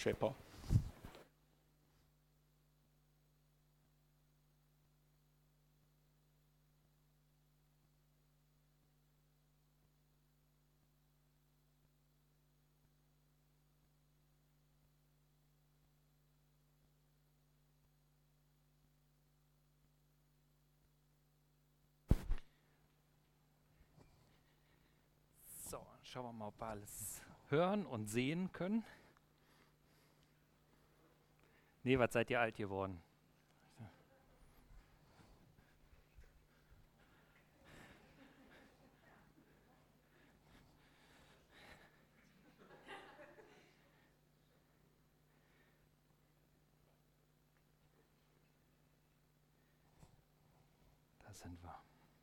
Schäper. So, schauen wir mal, ob wir alles hören und sehen können. Nee, was seid ihr alt geworden? Da sind wir.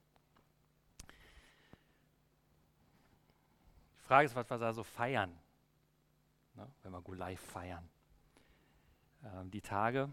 Die Frage ist, was wir da so feiern, ne, wenn wir Go-Live feiern. Die Tage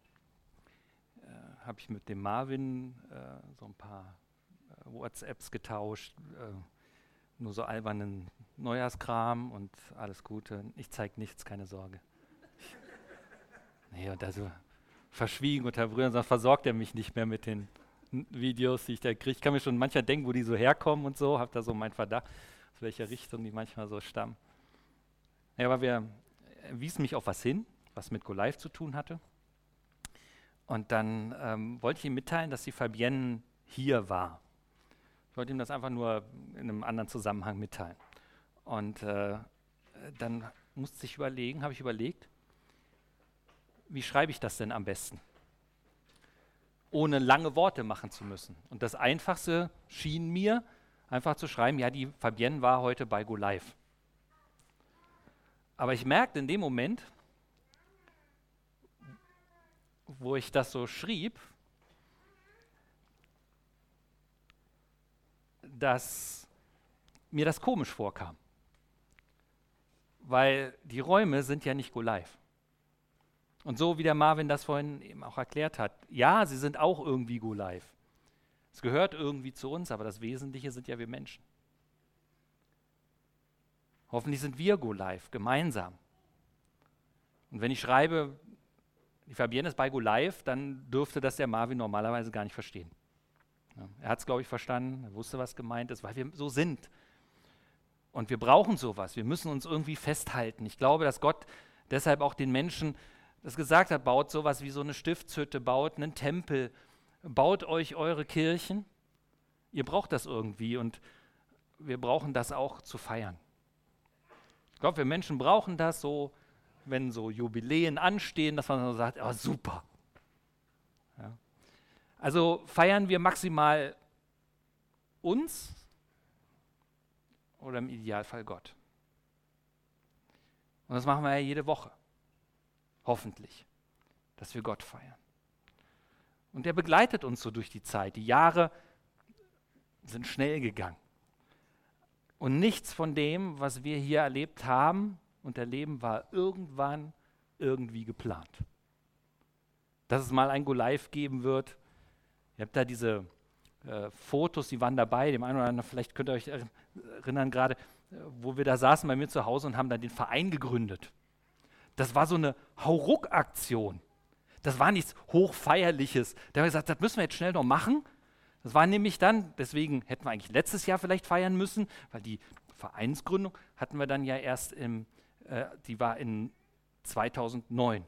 habe ich mit dem Marvin so ein paar WhatsApps getauscht, nur so albernen Neujahrskram und alles Gute. Ich zeige nichts, keine Sorge. Nee, und also verschwiegen unter Brüdern, sonst versorgt er mich nicht mehr mit den Videos, die ich da kriege. Ich kann mir schon manchmal denken, wo die so herkommen und so, habe da so meinen Verdacht, aus welcher Richtung die manchmal so stammen. Ja, aber wir wiesen mich auf was hin, was mit Go-Live zu tun hatte. Und dann wollte ich ihm mitteilen, dass die Fabienne hier war. Ich wollte ihm das einfach nur in einem anderen Zusammenhang mitteilen. Und dann habe ich überlegt, wie schreibe ich das denn am besten? Ohne lange Worte machen zu müssen. Und das Einfachste schien mir, einfach zu schreiben, ja, die Fabienne war heute bei Go-Live. Aber ich merkte in dem Moment, wo ich das so schrieb, dass mir das komisch vorkam. Weil die Räume sind ja nicht Go-Live. Und so wie der Marvin das vorhin eben auch erklärt hat, ja, sie sind auch irgendwie Go-Live. Es gehört irgendwie zu uns, aber das Wesentliche sind ja wir Menschen. Hoffentlich sind wir Go-Live, gemeinsam. Und wenn ich schreibe, die Fabienne ist bei Go-Live, dann dürfte das der Marvin normalerweise gar nicht verstehen. Ja, er hat es, glaube ich, verstanden, er wusste, was gemeint ist, weil wir so sind. Und wir brauchen sowas, wir müssen uns irgendwie festhalten. Ich glaube, dass Gott deshalb auch den Menschen das gesagt hat, baut sowas wie so eine Stiftshütte, baut einen Tempel, baut euch eure Kirchen. Ihr braucht das irgendwie und wir brauchen das auch zu feiern. Ich glaube, wir Menschen brauchen das so, wenn so Jubiläen anstehen, dass man so sagt, oh super. Ja. Also feiern wir maximal uns oder im Idealfall Gott. Und das machen wir ja jede Woche. Hoffentlich, dass wir Gott feiern. Und er begleitet uns so durch die Zeit. Die Jahre sind schnell gegangen. Und nichts von dem, was wir hier erlebt haben und erleben, war irgendwann irgendwie geplant. Dass es mal ein Go-Live geben wird. Ihr habt da diese Fotos, die waren dabei, dem einen oder anderen, vielleicht könnt ihr euch erinnern gerade, wo wir da saßen bei mir zu Hause und haben dann den Verein gegründet. Das war so eine Hauruck-Aktion. Das war nichts Hochfeierliches. Da haben wir gesagt, das müssen wir jetzt schnell noch machen. Das war nämlich dann, deswegen hätten wir eigentlich letztes Jahr vielleicht feiern müssen, weil die Vereinsgründung hatten wir dann ja erst die war in 2009.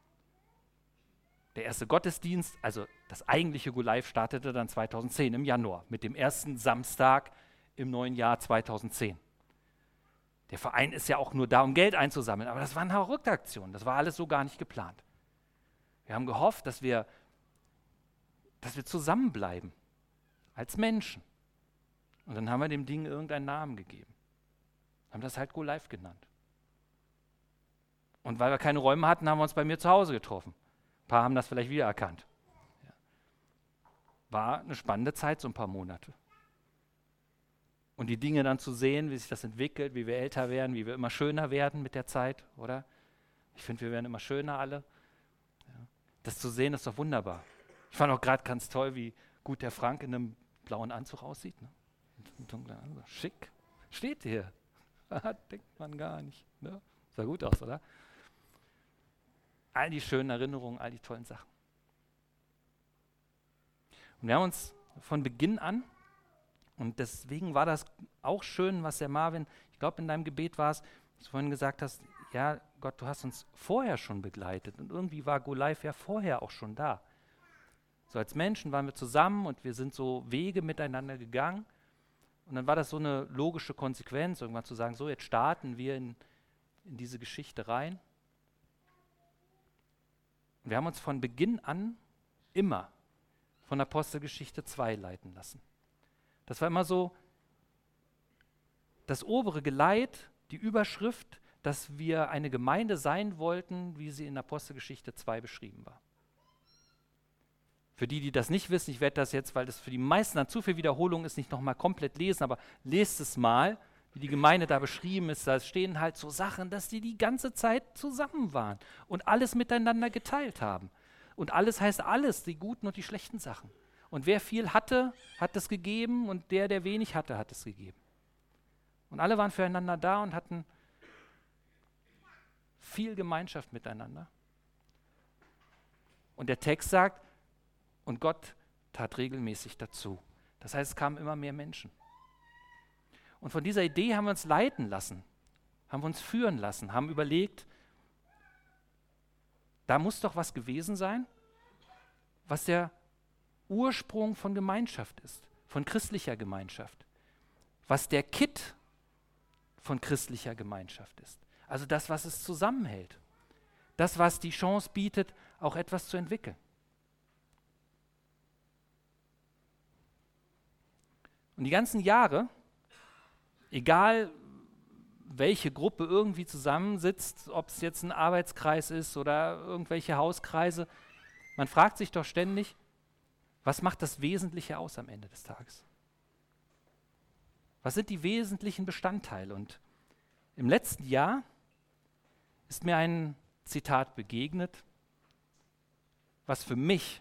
Der erste Gottesdienst, also das eigentliche Go-Live startete dann 2010 im Januar mit dem ersten Samstag im neuen Jahr 2010. Der Verein ist ja auch nur da, um Geld einzusammeln, aber das war eine verrückte Aktion, das war alles so gar nicht geplant. Wir haben gehofft, dass wir zusammenbleiben als Menschen. Und dann haben wir dem Ding irgendeinen Namen gegeben. Haben das halt Go-Live genannt. Und weil wir keine Räume hatten, haben wir uns bei mir zu Hause getroffen. Ein paar haben das vielleicht wiedererkannt. Ja. War eine spannende Zeit, so ein paar Monate. Und die Dinge dann zu sehen, wie sich das entwickelt, wie wir älter werden, wie wir immer schöner werden mit der Zeit, oder? Ich finde, wir werden immer schöner alle. Ja. Das zu sehen, ist doch wunderbar. Ich fand auch gerade ganz toll, wie gut der Frank in einem blauen Anzug aussieht. Ne? Mit dunklen Anzug. Schick. Steht hier. Denkt man gar nicht. Ne? Sah gut aus, oder? all die schönen Erinnerungen, all die tollen Sachen. Und wir haben uns von Beginn an, und deswegen war das auch schön, was der Marvin, ich glaube in deinem Gebet war es, dass du vorhin gesagt hast, ja Gott, du hast uns vorher schon begleitet und irgendwie war Go Live ja vorher auch schon da. So als Menschen waren wir zusammen und wir sind so Wege miteinander gegangen und dann war das so eine logische Konsequenz, irgendwann zu sagen, so jetzt starten wir in diese Geschichte rein. Und wir haben uns von Beginn an immer von Apostelgeschichte 2 leiten lassen. Das war immer so das obere Geleit, die Überschrift, dass wir eine Gemeinde sein wollten, wie sie in Apostelgeschichte 2 beschrieben war. Für die, die das nicht wissen, ich werde das jetzt, weil das für die meisten dann zu viel Wiederholung ist, nicht nochmal komplett lesen, aber lest es mal, wie die Gemeinde da beschrieben ist. Da stehen halt so Sachen, dass die ganze Zeit zusammen waren und alles miteinander geteilt haben. Und alles heißt alles, die guten und die schlechten Sachen. Und wer viel hatte, hat es gegeben und der wenig hatte, hat es gegeben. Und alle waren füreinander da und hatten viel Gemeinschaft miteinander. Und der Text sagt, und Gott tat regelmäßig dazu. Das heißt, es kamen immer mehr Menschen. Und von dieser Idee haben wir uns leiten lassen, haben wir uns führen lassen, haben überlegt, da muss doch was gewesen sein, was der Ursprung von Gemeinschaft ist, von christlicher Gemeinschaft, was der Kit von christlicher Gemeinschaft ist. Also das, was es zusammenhält, das, was die Chance bietet, auch etwas zu entwickeln. Und die ganzen Jahre, egal welche Gruppe irgendwie zusammensitzt, ob es jetzt ein Arbeitskreis ist oder irgendwelche Hauskreise, man fragt sich doch ständig, was macht das Wesentliche aus am Ende des Tages? Was sind die wesentlichen Bestandteile? Und im letzten Jahr ist mir ein Zitat begegnet, was für mich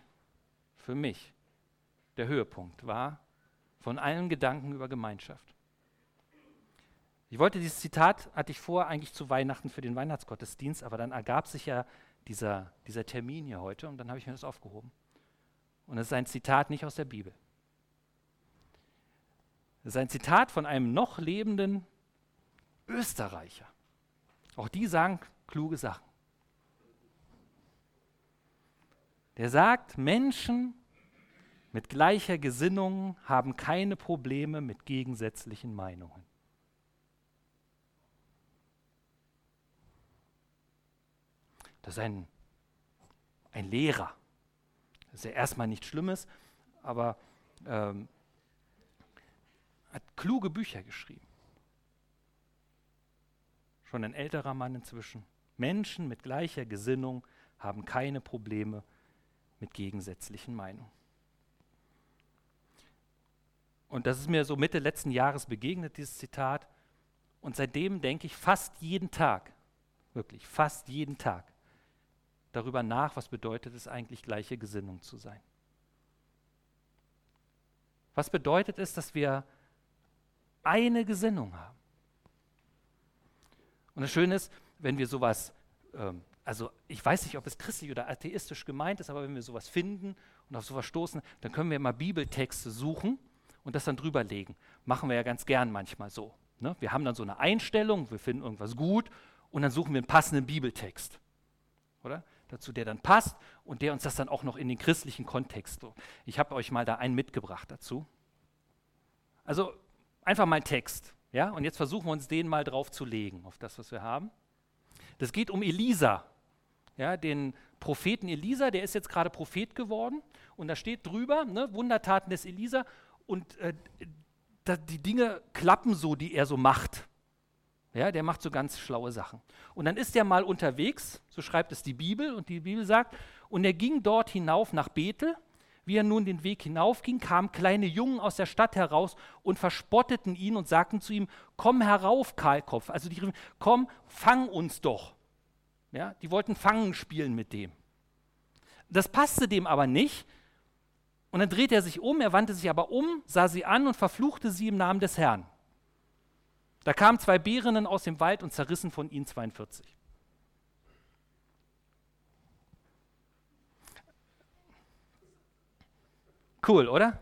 der Höhepunkt war von allen Gedanken über Gemeinschaft. Ich wollte dieses Zitat, hatte ich vor, eigentlich zu Weihnachten für den Weihnachtsgottesdienst, aber dann ergab sich ja dieser Termin hier heute und dann habe ich mir das aufgehoben. Und es ist ein Zitat nicht aus der Bibel. Es ist ein Zitat von einem noch lebenden Österreicher. Auch die sagen kluge Sachen. Der sagt, Menschen mit gleicher Gesinnung haben keine Probleme mit gegensätzlichen Meinungen. Das ist ein Lehrer. Das ist ja erstmal nichts Schlimmes, aber hat kluge Bücher geschrieben. Schon ein älterer Mann inzwischen. Menschen mit gleicher Gesinnung haben keine Probleme mit gegensätzlichen Meinungen. Und das ist mir so Mitte letzten Jahres begegnet, dieses Zitat. Und seitdem denke ich fast jeden Tag, wirklich fast jeden Tag, darüber nach, was bedeutet es eigentlich, gleiche Gesinnung zu sein. Was bedeutet es, dass wir eine Gesinnung haben? Und das Schöne ist, wenn wir sowas, also ich weiß nicht, ob es christlich oder atheistisch gemeint ist, aber wenn wir sowas finden und auf sowas stoßen, dann können wir mal Bibeltexte suchen und das dann drüber legen. Machen wir ja ganz gern manchmal so. Ne? Wir haben dann so eine Einstellung, wir finden irgendwas gut und dann suchen wir einen passenden Bibeltext. Oder? Dazu, der dann passt und der uns das dann auch noch in den christlichen Kontext. So. Ich habe euch mal da einen mitgebracht dazu. Also einfach mal Text. Ja? Und jetzt versuchen wir uns den mal drauf zu legen, auf das, was wir haben. Das geht um Elisa, ja, den Propheten Elisa, der ist jetzt gerade Prophet geworden und da steht drüber, ne, Wundertaten des Elisa und die Dinge klappen so, die er so macht. Ja, der macht so ganz schlaue Sachen. Und dann ist er mal unterwegs, so schreibt es die Bibel, und die Bibel sagt, und er ging dort hinauf nach Bethel. Wie er nun den Weg hinaufging, kamen kleine Jungen aus der Stadt heraus und verspotteten ihn und sagten zu ihm, komm herauf, Kahlkopf. Also die riefen, komm, fang uns doch. Ja, die wollten Fangen spielen mit dem. Das passte dem aber nicht. Und dann drehte er sich um, er wandte sich aber um, sah sie an und verfluchte sie im Namen des Herrn. Da kamen 2 Bärinnen aus dem Wald und zerrissen von ihnen 42. Cool, oder?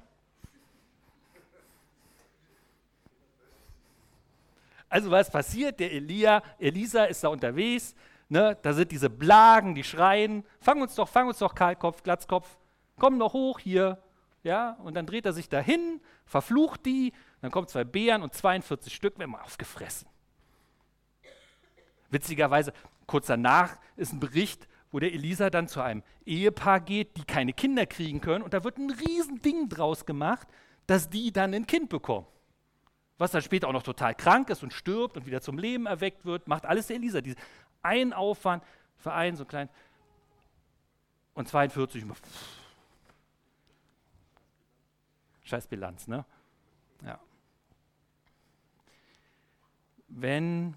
Also was passiert? Der Elisa ist da unterwegs, ne? Da sind diese Blagen, die schreien, fang uns doch, Kahlkopf, Glatzkopf, komm doch hoch hier. Ja? Und dann dreht er sich dahin, verflucht die, dann kommen 2 Bären und 42 Stück werden mal aufgefressen. Witzigerweise, kurz danach ist ein Bericht, wo der Elisa dann zu einem Ehepaar geht, die keine Kinder kriegen können. Und da wird ein Riesending draus gemacht, dass die dann ein Kind bekommen. Was dann später auch noch total krank ist und stirbt und wieder zum Leben erweckt wird, macht alles der Elisa. Ein Aufwand für einen so klein. Und 42. Scheiß Bilanz, ne? Ja. Wenn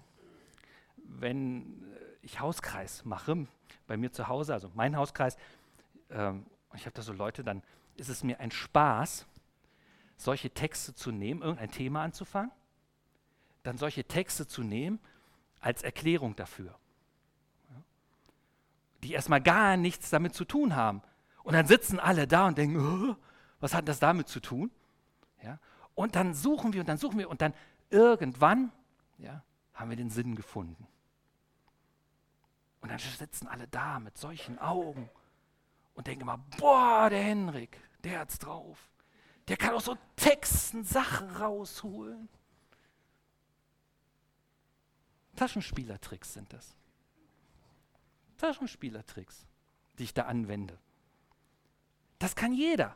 ich Hauskreis mache, bei mir zu Hause, also mein Hauskreis, ich habe da so Leute, dann ist es mir ein Spaß, solche Texte zu nehmen, irgendein Thema anzufangen, dann solche Texte zu nehmen als Erklärung dafür, ja, die erstmal gar nichts damit zu tun haben. Und dann sitzen alle da und denken, oh, was hat das damit zu tun? Ja, und dann suchen wir und dann irgendwann, ja, haben wir den Sinn gefunden. Und dann sitzen alle da mit solchen Augen und denken immer, boah, der Henrik, der hat's drauf. Der kann aus so Texten Sachen rausholen. Taschenspielertricks sind das. Taschenspielertricks, die ich da anwende. Das kann jeder.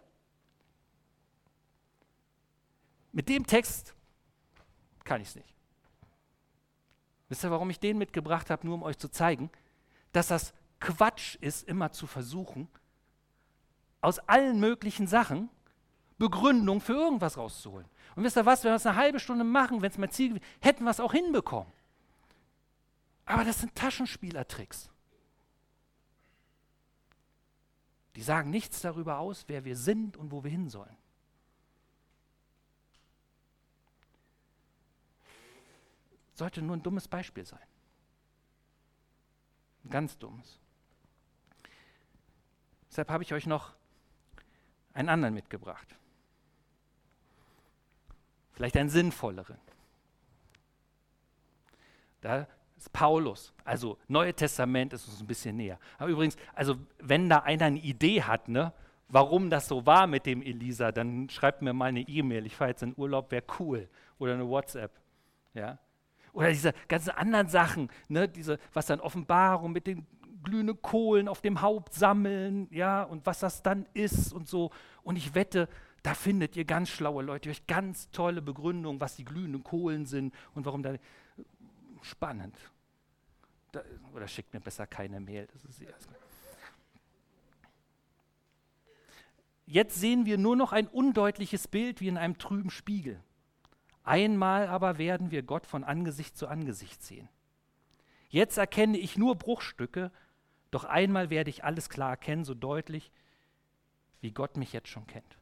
Mit dem Text kann ich es nicht. Wisst ihr, warum ich den mitgebracht habe? Nur um euch zu zeigen, dass das Quatsch ist, immer zu versuchen, aus allen möglichen Sachen Begründung für irgendwas rauszuholen. Und wisst ihr was, wenn wir es eine halbe Stunde machen, wenn es mein Ziel gewesen, hätten wir es auch hinbekommen. Aber das sind Taschenspielertricks. Die sagen nichts darüber aus, wer wir sind und wo wir hin sollen. Sollte nur ein dummes Beispiel sein. Ein ganz dummes. Deshalb habe ich euch noch einen anderen mitgebracht. Vielleicht einen sinnvolleren. Da ist Paulus, also Neue Testament ist uns ein bisschen näher. Aber übrigens, also wenn da einer eine Idee hat, ne, warum das so war mit dem Elisa, dann schreibt mir mal eine E-Mail, ich fahre jetzt in Urlaub, wäre cool. Oder eine WhatsApp. Ja? Oder diese ganzen anderen Sachen, ne, was dann Offenbarung mit den glühenden Kohlen auf dem Haupt sammeln, ja, und was das dann ist und so. Und ich wette, da findet ihr ganz schlaue Leute, die euch ganz tolle Begründungen, was die glühenden Kohlen sind und warum da. Spannend. Oder schickt mir besser keine Mail. Das ist Jetzt sehen wir nur noch ein undeutliches Bild wie in einem trüben Spiegel. Einmal aber werden wir Gott von Angesicht zu Angesicht sehen. Jetzt erkenne ich nur Bruchstücke, doch einmal werde ich alles klar erkennen, so deutlich, wie Gott mich jetzt schon kennt.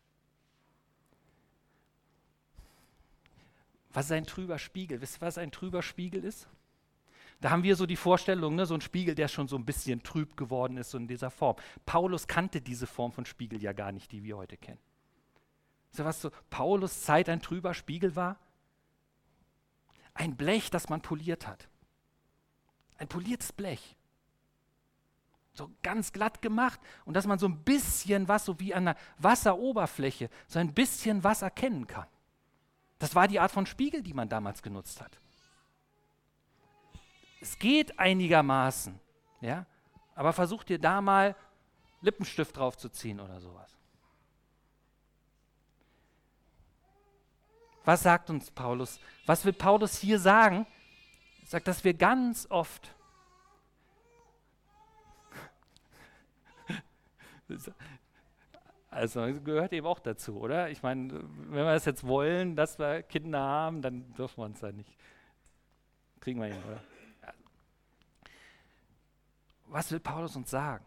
Was ist ein trüber Spiegel? Wisst ihr, was ein trüber Spiegel ist? Da haben wir so die Vorstellung, ne, so ein Spiegel, der schon so ein bisschen trüb geworden ist, so in dieser Form. Paulus kannte diese Form von Spiegel ja gar nicht, die wir heute kennen. Wisst ihr, was so Paulus' Zeit ein trüber Spiegel war? Ein Blech, das man poliert hat. Ein poliertes Blech. So ganz glatt gemacht und dass man so ein bisschen was, so wie an der Wasseroberfläche, so ein bisschen was erkennen kann. Das war die Art von Spiegel, die man damals genutzt hat. Es geht einigermaßen, ja, aber versucht dir da mal Lippenstift drauf zu ziehen oder sowas. Was sagt uns Paulus? Was will Paulus hier sagen? Er sagt, dass wir ganz oft also gehört eben auch dazu, oder? Ich meine, wenn wir das jetzt wollen, dass wir Kinder haben, dann dürfen wir uns da nicht. Kriegen wir hin, oder? Ja. Was will Paulus uns sagen?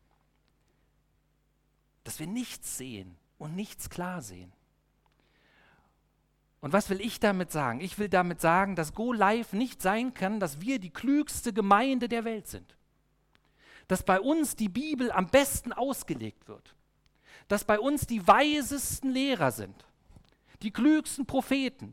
Dass wir nichts sehen und nichts klar sehen. Und was will ich damit sagen? Ich will damit sagen, dass Go Live nicht sein kann, dass wir die klügste Gemeinde der Welt sind. Dass bei uns die Bibel am besten ausgelegt wird. dass bei uns die weisesten Lehrer sind, die klügsten Propheten.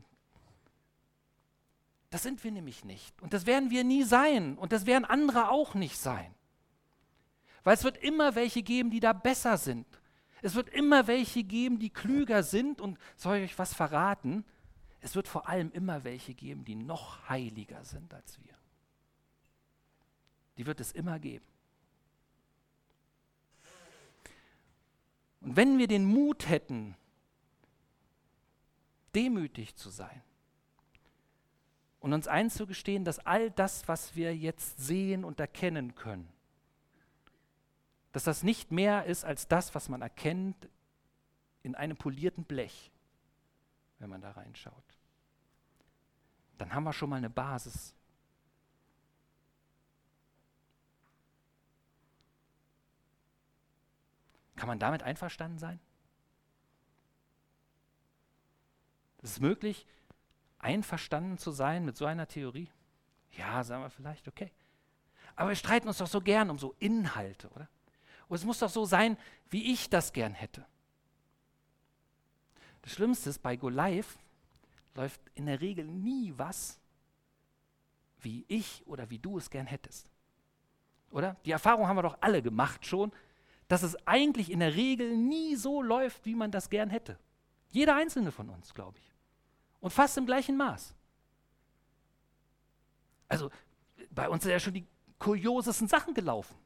Das sind wir nämlich nicht. Und das werden wir nie sein. Und das werden andere auch nicht sein. Weil es wird immer welche geben, die da besser sind. Es wird immer welche geben, die klüger sind. Und soll ich euch was verraten? Es wird vor allem immer welche geben, die noch heiliger sind als wir. Die wird es immer geben. Und wenn wir den Mut hätten, demütig zu sein und uns einzugestehen, dass all das, was wir jetzt sehen und erkennen können, dass das nicht mehr ist als das, was man erkennt in einem polierten Blech, wenn man da reinschaut, dann haben wir schon mal eine Basis. Kann man damit einverstanden sein? Ist es möglich, einverstanden zu sein mit so einer Theorie? Ja, sagen wir vielleicht, okay. Aber wir streiten uns doch so gern um so Inhalte, oder? Und es muss doch so sein, wie ich das gern hätte. Das Schlimmste ist, bei Go Live läuft in der Regel nie was, wie ich oder wie du es gern hättest. Oder? Die Erfahrung haben wir doch alle gemacht schon, dass es eigentlich in der Regel nie so läuft, wie man das gern hätte. Jeder einzelne von uns, glaube ich. Und fast im gleichen Maß. Also bei uns sind ja schon die kuriosesten Sachen gelaufen.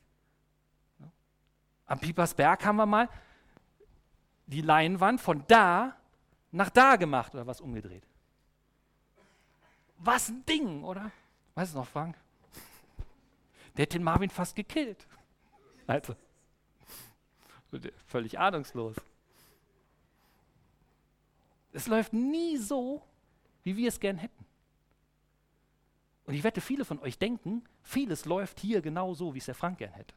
Am Piepersberg haben wir mal die Leinwand von da nach da gemacht oder was umgedreht. Was ein Ding, oder? Weißt du noch, Frank? Der hat den Marvin fast gekillt. Also, völlig ahnungslos. Es läuft nie so, wie wir es gern hätten. Und ich wette, viele von euch denken, vieles läuft hier genau so, wie es der Frank gern hätte.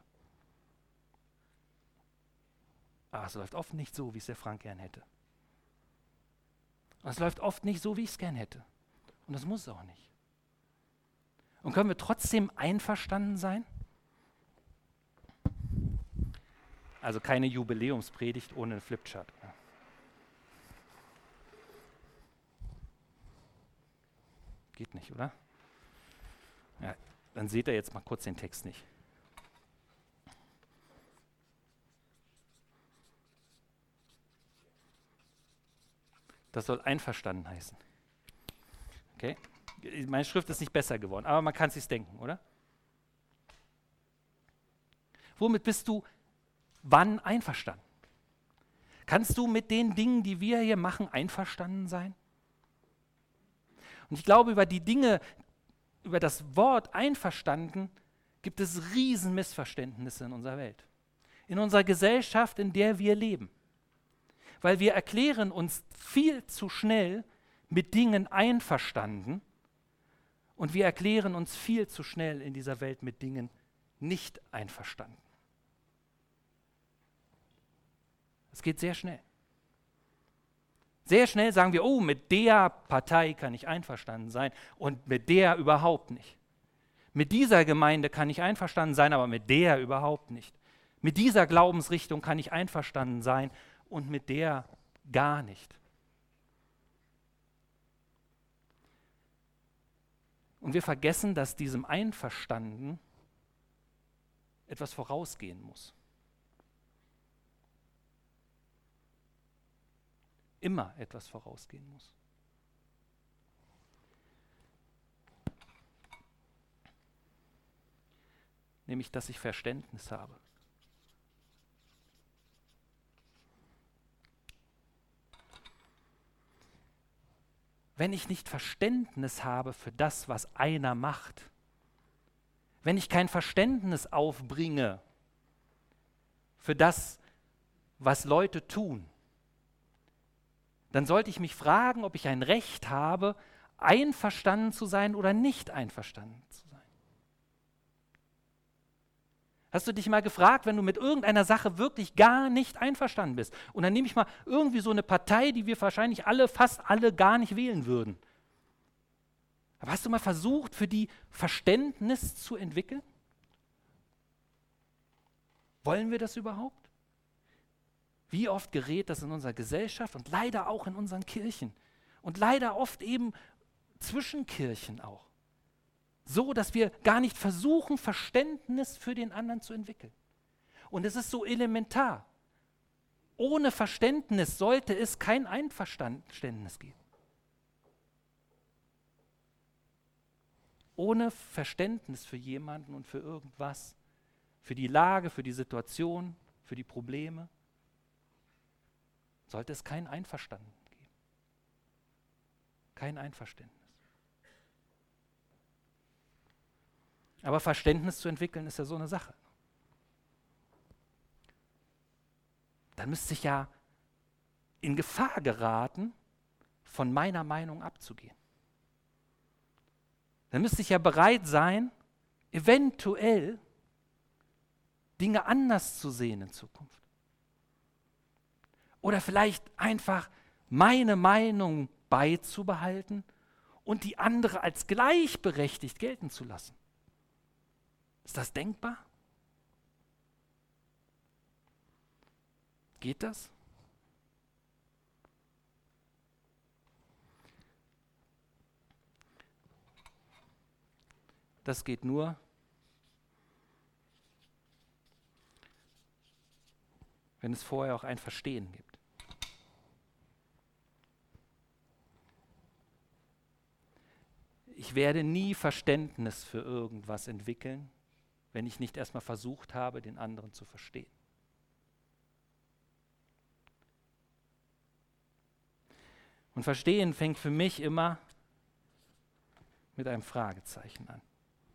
Aber es läuft oft nicht so, wie es der Frank gern hätte. Und es läuft oft nicht so, wie ich es gern hätte. Und das muss es auch nicht. Und können wir trotzdem einverstanden sein? Also keine Jubiläumspredigt ohne einen Flipchart. Geht nicht, oder? Ja, dann seht ihr jetzt mal kurz den Text nicht. Das soll einverstanden heißen. Okay? Meine Schrift ist nicht besser geworden, aber man kann es sich denken, oder? Womit bist du wann einverstanden? Kannst du mit den Dingen, die wir hier machen, einverstanden sein? Und ich glaube, über die Dinge, über das Wort einverstanden, gibt es riesen Missverständnisse in unserer Welt. In unserer Gesellschaft, in der wir leben. Weil wir erklären uns viel zu schnell mit Dingen einverstanden und wir erklären uns viel zu schnell in dieser Welt mit Dingen nicht einverstanden. Es geht sehr schnell. Sehr schnell sagen wir, oh, mit der Partei kann ich einverstanden sein und mit der überhaupt nicht. Mit dieser Gemeinde kann ich einverstanden sein, aber mit der überhaupt nicht. Mit dieser Glaubensrichtung kann ich einverstanden sein und mit der gar nicht. Und wir vergessen, dass diesem Einverstanden etwas vorausgehen muss. Immer etwas vorausgehen muss. Nämlich, dass ich Verständnis habe. Wenn ich nicht Verständnis habe für das, was einer macht, wenn ich kein Verständnis aufbringe für das, was Leute tun, dann sollte ich mich fragen, ob ich ein Recht habe, einverstanden zu sein oder nicht einverstanden zu sein. Hast du dich mal gefragt, wenn du mit irgendeiner Sache wirklich gar nicht einverstanden bist? Und dann nehme ich mal irgendwie so eine Partei, die wir wahrscheinlich alle, fast alle gar nicht wählen würden. Aber hast du mal versucht, für die Verständnis zu entwickeln? Wollen wir das überhaupt? Wie oft gerät das in unserer Gesellschaft und leider auch in unseren Kirchen und leider oft eben zwischen Kirchen auch. So, dass wir gar nicht versuchen, Verständnis für den anderen zu entwickeln. Und es ist so elementar. Ohne Verständnis sollte es kein Einverständnis geben. Ohne Verständnis für jemanden und für irgendwas, für die Lage, für die Situation, für die Probleme, sollte es kein Einverstanden geben. Kein Einverständnis. Aber Verständnis zu entwickeln ist ja so eine Sache. Dann müsste ich ja in Gefahr geraten, von meiner Meinung abzugehen. Dann müsste ich ja bereit sein, eventuell Dinge anders zu sehen in Zukunft. Oder vielleicht einfach meine Meinung beizubehalten und die andere als gleichberechtigt gelten zu lassen. Ist das denkbar? Geht das? Das geht nur, wenn es vorher auch ein Verstehen gibt. Ich werde nie Verständnis für irgendwas entwickeln, wenn ich nicht erstmal versucht habe, den anderen zu verstehen. Und Verstehen fängt für mich immer mit einem Fragezeichen an.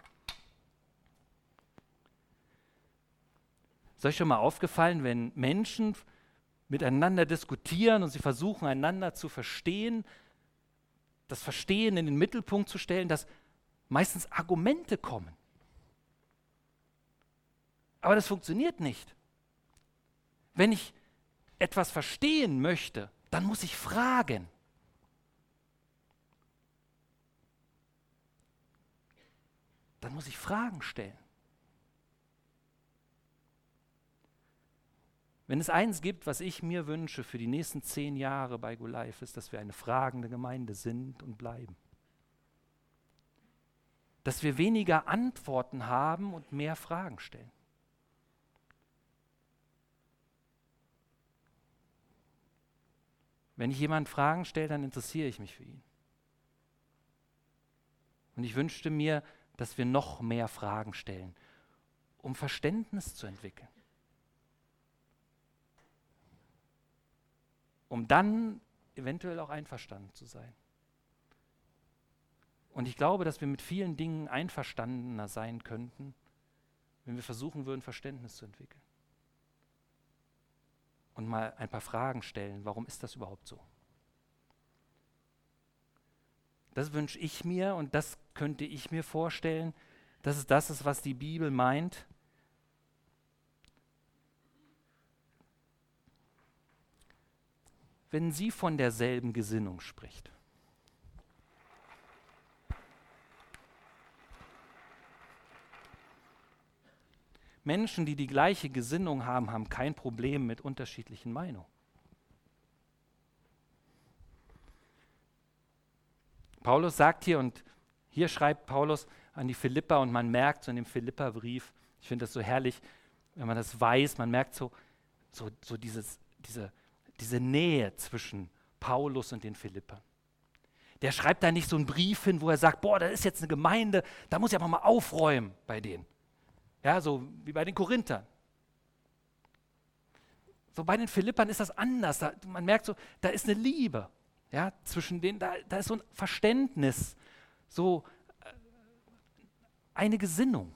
Ist euch schon mal aufgefallen, wenn Menschen miteinander diskutieren und sie versuchen, einander zu verstehen, das Verstehen in den Mittelpunkt zu stellen, dass meistens Argumente kommen. Aber das funktioniert nicht. Wenn ich etwas verstehen möchte, dann muss ich fragen. Dann muss ich Fragen stellen. Wenn es eins gibt, was ich mir wünsche für die nächsten 10 Jahre bei Go Live, ist, dass wir eine fragende Gemeinde sind und bleiben. Dass wir weniger Antworten haben und mehr Fragen stellen. Wenn ich jemanden Fragen stelle, dann interessiere ich mich für ihn. Und ich wünschte mir, dass wir noch mehr Fragen stellen, um Verständnis zu entwickeln. Um dann eventuell auch einverstanden zu sein. Und ich glaube, dass wir mit vielen Dingen einverstandener sein könnten, wenn wir versuchen würden, Verständnis zu entwickeln. Und mal ein paar Fragen stellen, warum ist das überhaupt so? Das wünsche ich mir und das könnte ich mir vorstellen, dass es das ist, was die Bibel meint. Wenn sie von derselben Gesinnung spricht. Menschen, die die gleiche Gesinnung haben, haben kein Problem mit unterschiedlichen Meinungen. Paulus sagt hier, und hier schreibt Paulus an die Philipper, und man merkt so in dem Philipperbrief, ich finde das so herrlich, wenn man das weiß, man merkt so diese Nähe zwischen Paulus und den Philippern. Der schreibt da nicht so einen Brief hin, wo er sagt, boah, da ist jetzt eine Gemeinde, da muss ich aber mal aufräumen bei denen. Ja, so wie bei den Korinthern. So bei den Philippern ist das anders. Man merkt so, da ist eine Liebe. Ja, zwischen denen, da ist so ein Verständnis, so eine Gesinnung.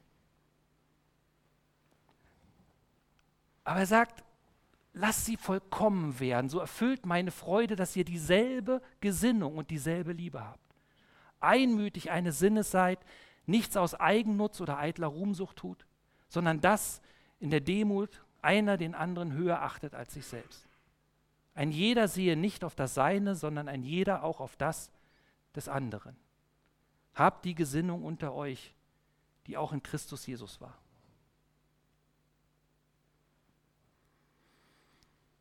Aber er sagt, lasst sie vollkommen werden, so erfüllt meine Freude, dass ihr dieselbe Gesinnung und dieselbe Liebe habt. Einmütig eines Sinnes seid, nichts aus Eigennutz oder eitler Ruhmsucht tut, sondern das in der Demut einer den anderen höher achtet als sich selbst. Ein jeder sehe nicht auf das Seine, sondern ein jeder auch auf das des anderen. Habt die Gesinnung unter euch, die auch in Christus Jesus war.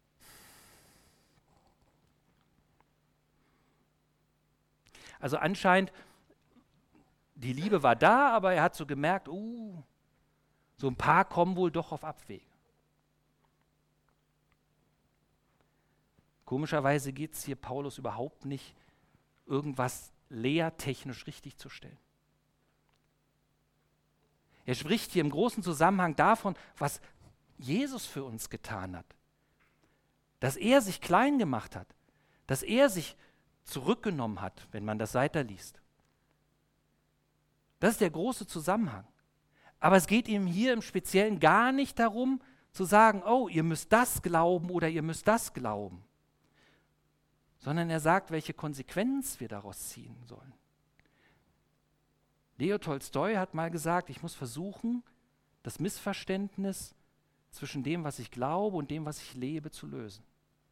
Also anscheinend, die Liebe war da, aber er hat so gemerkt, so ein paar kommen wohl doch auf Abwege. Komischerweise geht es hier Paulus überhaupt nicht, irgendwas lehrtechnisch richtig zu stellen. Er spricht hier im großen Zusammenhang davon, was Jesus für uns getan hat. Dass er sich klein gemacht hat, dass er sich zurückgenommen hat, wenn man das weiterliest. Das ist der große Zusammenhang. Aber es geht ihm hier im Speziellen gar nicht darum, zu sagen, oh, ihr müsst das glauben oder ihr müsst das glauben. Sondern er sagt, welche Konsequenz wir daraus ziehen sollen. Leo Tolstoi hat mal gesagt, ich muss versuchen, das Missverständnis zwischen dem, was ich glaube und dem, was ich lebe, zu lösen.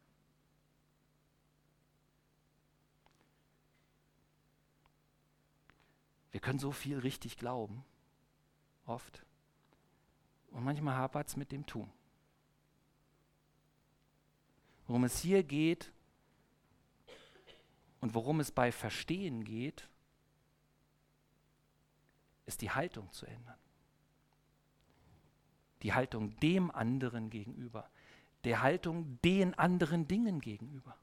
Wir können so viel richtig glauben, oft. Und manchmal hapert es mit dem Tun. Worum es hier geht und worum es bei Verstehen geht, ist die Haltung zu ändern. Die Haltung dem anderen gegenüber, der Haltung den anderen Dingen gegenüber.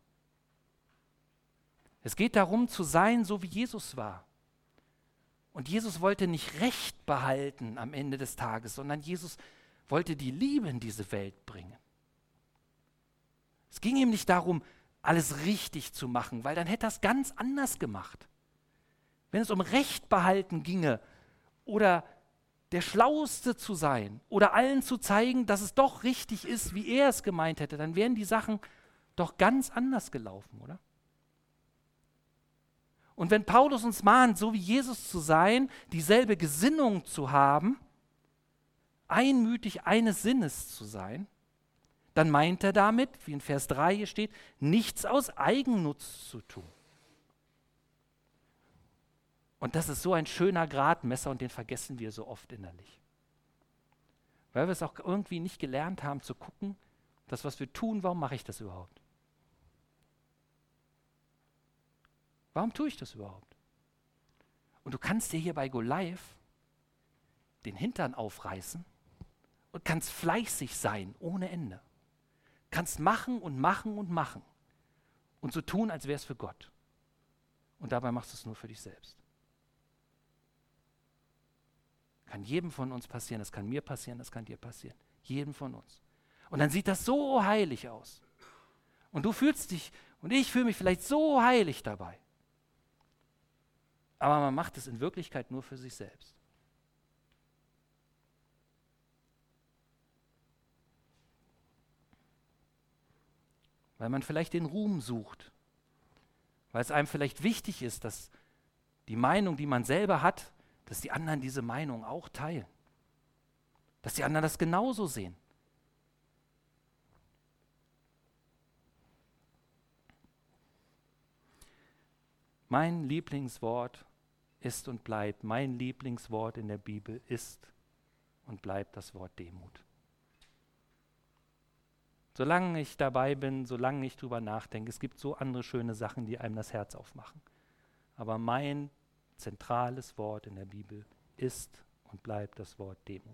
Es geht darum zu sein, so wie Jesus war. Und Jesus wollte nicht Recht behalten am Ende des Tages, sondern Jesus wollte die Liebe in diese Welt bringen. Es ging ihm nicht darum, alles richtig zu machen, weil dann hätte er es ganz anders gemacht. Wenn es um Recht behalten ginge oder der Schlauste zu sein oder allen zu zeigen, dass es doch richtig ist, wie er es gemeint hätte, dann wären die Sachen doch ganz anders gelaufen, oder? Und wenn Paulus uns mahnt, so wie Jesus zu sein, dieselbe Gesinnung zu haben, einmütig eines Sinnes zu sein, dann meint er damit, wie in Vers 3 hier steht, nichts aus Eigennutz zu tun. Und das ist so ein schöner Gradmesser und den vergessen wir so oft innerlich. Weil wir es auch irgendwie nicht gelernt haben zu gucken, das, was wir tun, warum mache ich das überhaupt? Warum tue ich das überhaupt? Und du kannst dir hier bei Go Live den Hintern aufreißen und kannst fleißig sein ohne Ende. Kannst machen und machen und machen und so tun, als wäre es für Gott. Und dabei machst du es nur für dich selbst. Kann jedem von uns passieren, das kann mir passieren, das kann dir passieren. Jedem von uns. Und dann sieht das so heilig aus. Und du fühlst dich, und ich fühle mich vielleicht so heilig dabei. Aber man macht es in Wirklichkeit nur für sich selbst. Weil man vielleicht den Ruhm sucht. Weil es einem vielleicht wichtig ist, dass die Meinung, die man selber hat, dass die anderen diese Meinung auch teilen. Dass die anderen das genauso sehen. Mein Lieblingswort ist und bleibt, mein Lieblingswort in der Bibel ist und bleibt das Wort Demut. Solange ich dabei bin, solange ich drüber nachdenke, es gibt so andere schöne Sachen, die einem das Herz aufmachen. Aber mein zentrales Wort in der Bibel ist und bleibt das Wort Demut.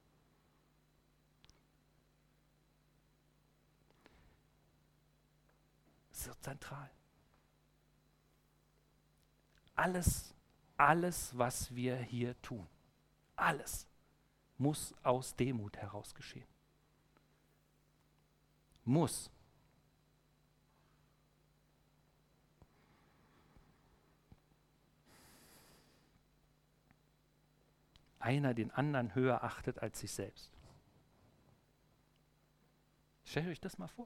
Das ist so zentral. Alles, was wir hier tun, alles muss aus Demut heraus geschehen. Muss. Einer den anderen höher achtet als sich selbst. Stellt euch das mal vor.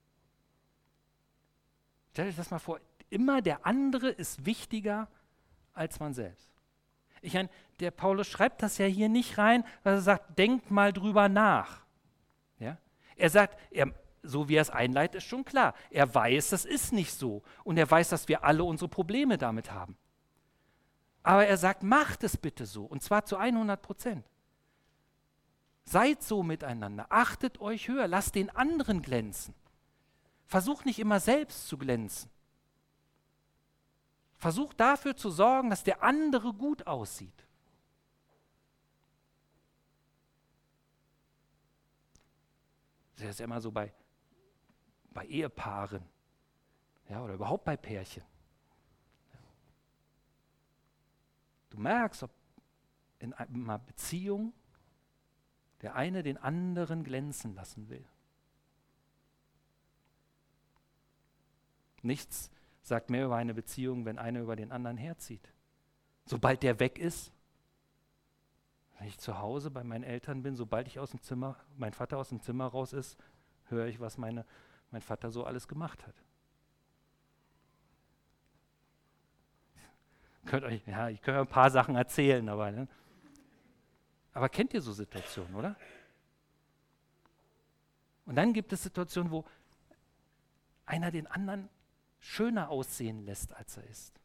Stellt euch das mal vor. Immer der andere ist wichtiger als man selbst. Ich meine, der Paulus schreibt das ja hier nicht rein, weil er sagt, denkt mal drüber nach. Ja? Er sagt, so wie er es einleitet, ist schon klar. Er weiß, das ist nicht so. Und er weiß, dass wir alle unsere Probleme damit haben. Aber er sagt, macht es bitte so. Und zwar zu 100%. Seid so miteinander. Achtet euch höher. Lasst den anderen glänzen. Versucht nicht immer selbst zu glänzen. Versuch dafür zu sorgen, dass der andere gut aussieht. Das ist ja immer so bei Ehepaaren, ja, oder überhaupt bei Pärchen. Du merkst, ob in einer Beziehung der eine den anderen glänzen lassen will. Nichts sagt mehr über eine Beziehung, wenn einer über den anderen herzieht. Sobald der weg ist, wenn ich zu Hause bei meinen Eltern bin, sobald ich mein Vater aus dem Zimmer raus ist, höre ich, was mein Vater so alles gemacht hat. Ich kann euch ein paar Sachen erzählen, aber kennt ihr so Situationen, oder? Und dann gibt es Situationen, wo einer den anderen schöner aussehen lässt, als er ist.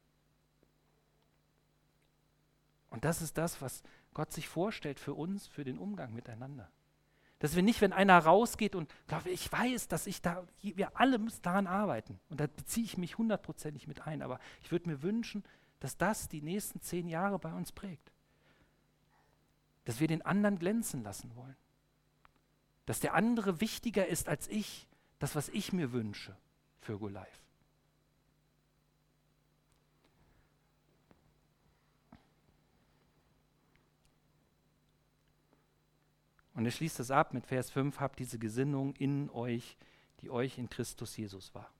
Und das ist das, was Gott sich vorstellt für uns, für den Umgang miteinander. Dass wir nicht, wenn einer rausgeht und glaube, ich weiß, dass wir alle müssen daran arbeiten. Und da beziehe ich mich 100% mit ein. Aber ich würde mir wünschen, dass das die nächsten 10 Jahre bei uns prägt. Dass wir den anderen glänzen lassen wollen. Dass der andere wichtiger ist als ich, das, was ich mir wünsche für Go Live. Und er schließt es ab mit Vers 5, habt diese Gesinnung in euch, die euch in Christus Jesus war.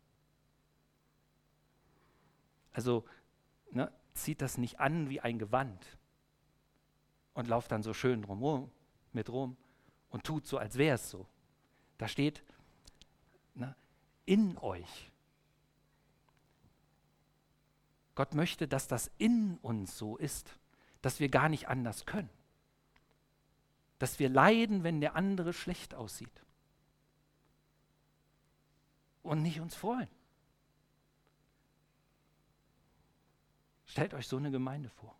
Also zieht das nicht an wie ein Gewand und lauft dann so schön mit rum und tut so, als wäre es so. Da steht, in euch. Gott möchte, dass das in uns so ist, dass wir gar nicht anders können. Dass wir leiden, wenn der andere schlecht aussieht. Und nicht uns freuen. Stellt euch so eine Gemeinde vor.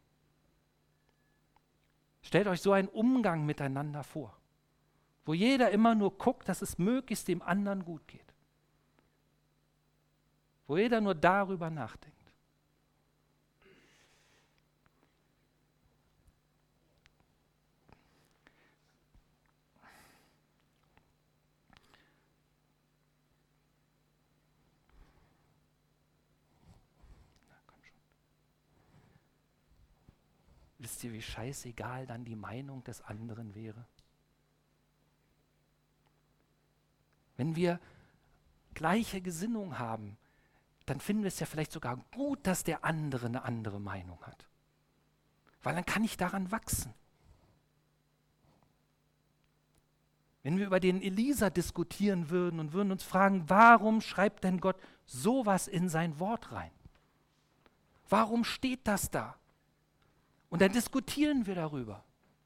Stellt euch so einen Umgang miteinander vor, wo jeder immer nur guckt, dass es möglichst dem anderen gut geht. Wo jeder nur darüber nachdenkt. Wisst ihr, wie scheißegal dann die Meinung des anderen wäre? Wenn wir gleiche Gesinnung haben, dann finden wir es ja vielleicht sogar gut, dass der andere eine andere Meinung hat. Weil dann kann ich daran wachsen. Wenn wir über den Elisa diskutieren würden und würden uns fragen, warum schreibt denn Gott sowas in sein Wort rein? Warum steht das da? Und dann diskutieren wir darüber.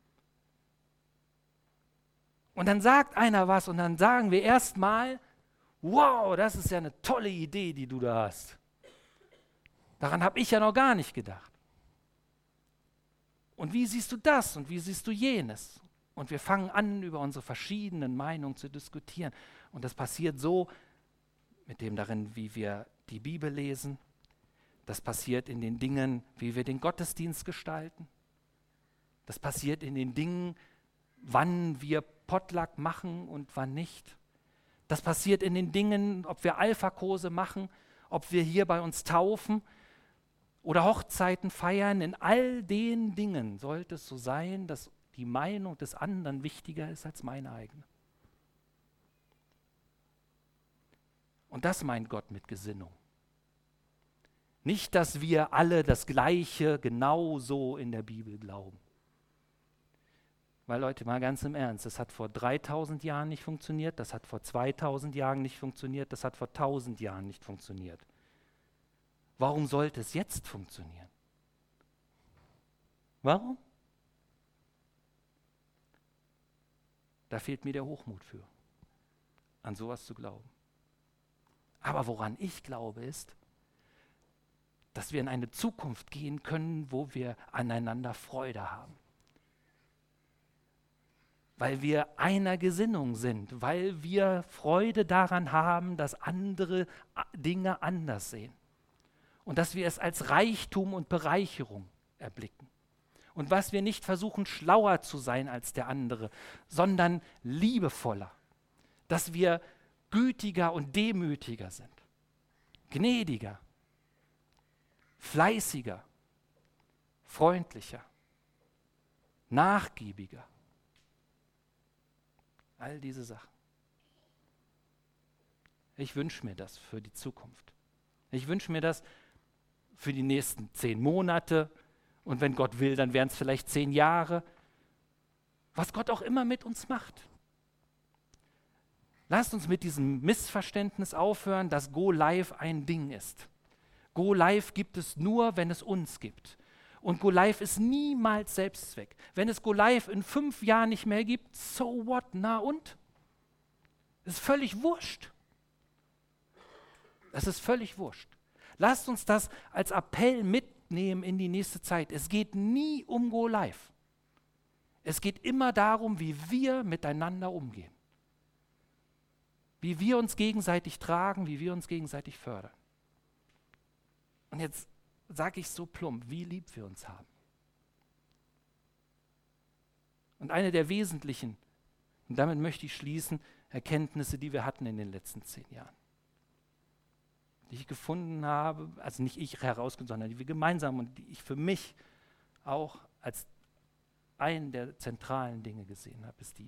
Und dann sagt einer was und dann sagen wir erstmal, wow, das ist ja eine tolle Idee, die du da hast. Daran habe ich ja noch gar nicht gedacht. Und wie siehst du das und wie siehst du jenes? Und wir fangen an, über unsere verschiedenen Meinungen zu diskutieren. Und das passiert so mit dem darin, wie wir die Bibel lesen. Das passiert in den Dingen, wie wir den Gottesdienst gestalten. Das passiert in den Dingen, wann wir Potluck machen und wann nicht. Das passiert in den Dingen, ob wir Alpha-Kurse machen, ob wir hier bei uns taufen oder Hochzeiten feiern. In all den Dingen sollte es so sein, dass die Meinung des anderen wichtiger ist als meine eigene. Und das meint Gott mit Gesinnung. Nicht, dass wir alle das Gleiche genauso in der Bibel glauben. Weil Leute, mal ganz im Ernst, das hat vor 3000 Jahren nicht funktioniert, das hat vor 2000 Jahren nicht funktioniert, das hat vor 1000 Jahren nicht funktioniert. Warum sollte es jetzt funktionieren? Warum? Da fehlt mir der Hochmut für, an sowas zu glauben. Aber woran ich glaube ist, dass wir in eine Zukunft gehen können, wo wir aneinander Freude haben. Weil wir einer Gesinnung sind, weil wir Freude daran haben, dass andere Dinge anders sehen. und dass wir es als Reichtum und Bereicherung erblicken. Und was wir nicht versuchen, schlauer zu sein als der andere, sondern liebevoller. Dass wir gütiger und demütiger sind, gnädiger, fleißiger, freundlicher, nachgiebiger. All diese Sachen. Ich wünsche mir das für die Zukunft. Ich wünsche mir das für die nächsten 10 Monate und wenn Gott will, dann wären es vielleicht 10 Jahre. Was Gott auch immer mit uns macht. Lasst uns mit diesem Missverständnis aufhören, dass Go Live ein Ding ist. Go Live gibt es nur, wenn es uns gibt. Und Go Live ist niemals Selbstzweck. Wenn es Go Live in 5 Jahren nicht mehr gibt, so what, na und? Das ist völlig wurscht. Das ist völlig wurscht. Lasst uns das als Appell mitnehmen in die nächste Zeit. Es geht nie um Go Live. Es geht immer darum, wie wir miteinander umgehen. Wie wir uns gegenseitig tragen, wie wir uns gegenseitig fördern. Und jetzt sage ich so plump, wie lieb wir uns haben. Und eine der wesentlichen, und damit möchte ich schließen, Erkenntnisse, die wir hatten in den letzten 10 Jahren. Die ich gefunden habe, also nicht ich herausgefunden, sondern die wir gemeinsam und die ich für mich auch als einen der zentralen Dinge gesehen habe, ist die,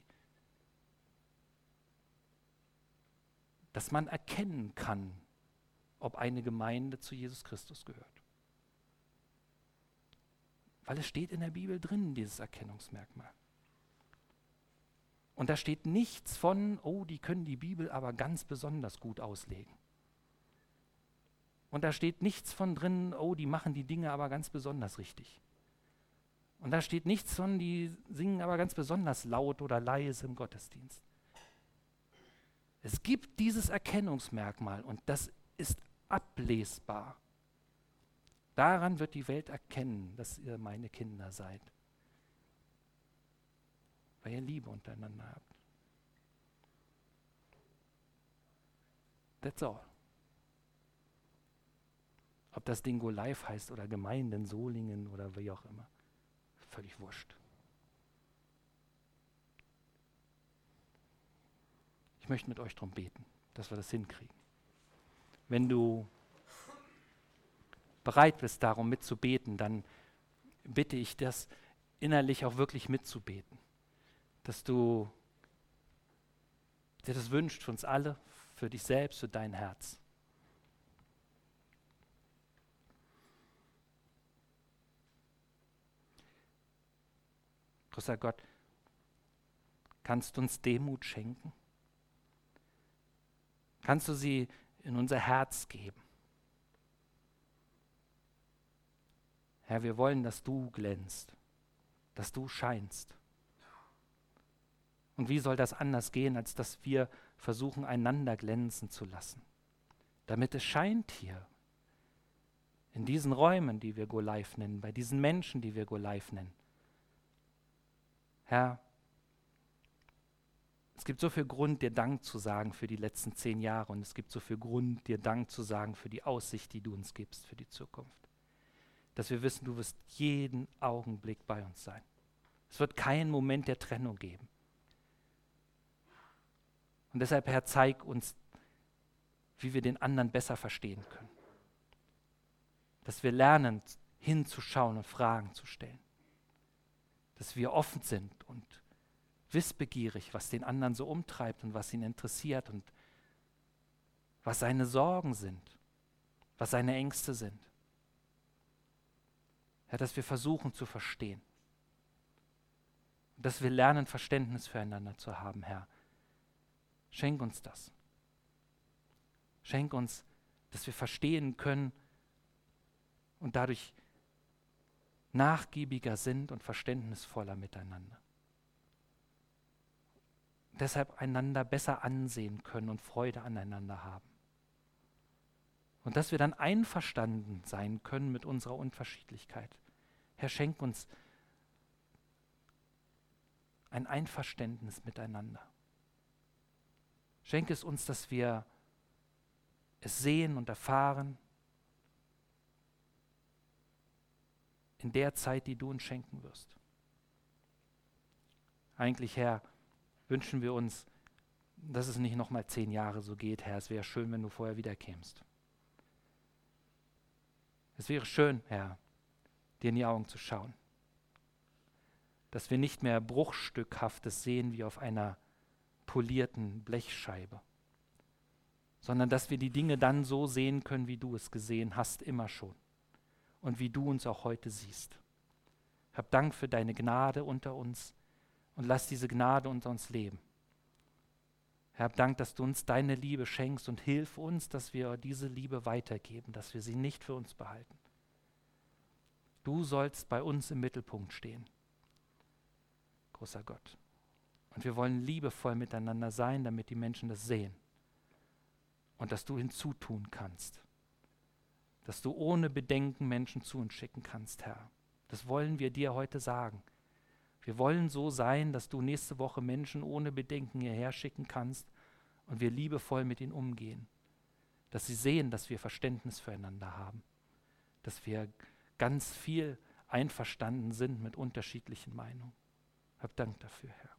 dass man erkennen kann, ob eine Gemeinde zu Jesus Christus gehört. Weil es steht in der Bibel drin, dieses Erkennungsmerkmal. Und da steht nichts von, oh, die können die Bibel aber ganz besonders gut auslegen. Und da steht nichts von drin, oh, die machen die Dinge aber ganz besonders richtig. Und da steht nichts von, die singen aber ganz besonders laut oder leise im Gottesdienst. Es gibt dieses Erkennungsmerkmal und das ist ablesbar. Daran wird die Welt erkennen, dass ihr meine Kinder seid. Weil ihr Liebe untereinander habt. That's all. Ob das Ding Go Live heißt oder Gemeinde in Solingen oder wie auch immer. Völlig wurscht. Ich möchte mit euch darum beten, dass wir das hinkriegen. Wenn du bereit bist, darum mitzubeten, dann bitte ich das innerlich auch wirklich mitzubeten. Dass du dir das wünschst für uns alle, für dich selbst, für dein Herz. Großer Gott, kannst du uns Demut schenken? Kannst du sie in unser Herz geben? Herr, wir wollen, dass du glänzt, dass du scheinst. Und wie soll das anders gehen, als dass wir versuchen, einander glänzen zu lassen? Damit es scheint hier, in diesen Räumen, die wir Go Live nennen, bei diesen Menschen, die wir Go Live nennen. Herr, es gibt so viel Grund, dir Dank zu sagen für die letzten 10 Jahre und es gibt so viel Grund, dir Dank zu sagen für die Aussicht, die du uns gibst für die Zukunft. Dass wir wissen, du wirst jeden Augenblick bei uns sein. Es wird keinen Moment der Trennung geben. Und deshalb, Herr, zeig uns, wie wir den anderen besser verstehen können. Dass wir lernen, hinzuschauen und Fragen zu stellen. Dass wir offen sind und wissbegierig, was den anderen so umtreibt und was ihn interessiert und was seine Sorgen sind, was seine Ängste sind. Herr, dass wir versuchen zu verstehen. Und dass wir lernen, Verständnis füreinander zu haben, Herr. Schenk uns das. Schenk uns, dass wir verstehen können und dadurch nachgiebiger sind und verständnisvoller miteinander. Deshalb einander besser ansehen können und Freude aneinander haben. Und dass wir dann einverstanden sein können mit unserer Unterschiedlichkeit. Herr, schenk uns ein Einverständnis miteinander. Schenk es uns, dass wir es sehen und erfahren in der Zeit, die du uns schenken wirst. Eigentlich, Herr, wünschen wir uns, dass es nicht nochmal 10 Jahre so geht, Herr. Es wäre schön, wenn du vorher wiederkämst. Es wäre schön, Herr, dir in die Augen zu schauen. Dass wir nicht mehr Bruchstückhaftes sehen wie auf einer polierten Blechscheibe, sondern dass wir die Dinge dann so sehen können, wie du es gesehen hast, immer schon. Und wie du uns auch heute siehst. Hab Dank für deine Gnade unter uns und lass diese Gnade unter uns leben. Herr, hab Dank, dass du uns deine Liebe schenkst und hilf uns, dass wir diese Liebe weitergeben, dass wir sie nicht für uns behalten. Du sollst bei uns im Mittelpunkt stehen, großer Gott. Und wir wollen liebevoll miteinander sein, damit die Menschen das sehen. Und dass du hinzutun kannst. Dass du ohne Bedenken Menschen zu uns schicken kannst, Herr. Das wollen wir dir heute sagen. Wir wollen so sein, dass du nächste Woche Menschen ohne Bedenken hierher schicken kannst und wir liebevoll mit ihnen umgehen. Dass sie sehen, dass wir Verständnis füreinander haben. Dass wir ganz viel einverstanden sind mit unterschiedlichen Meinungen. Hab Dank dafür, Herr.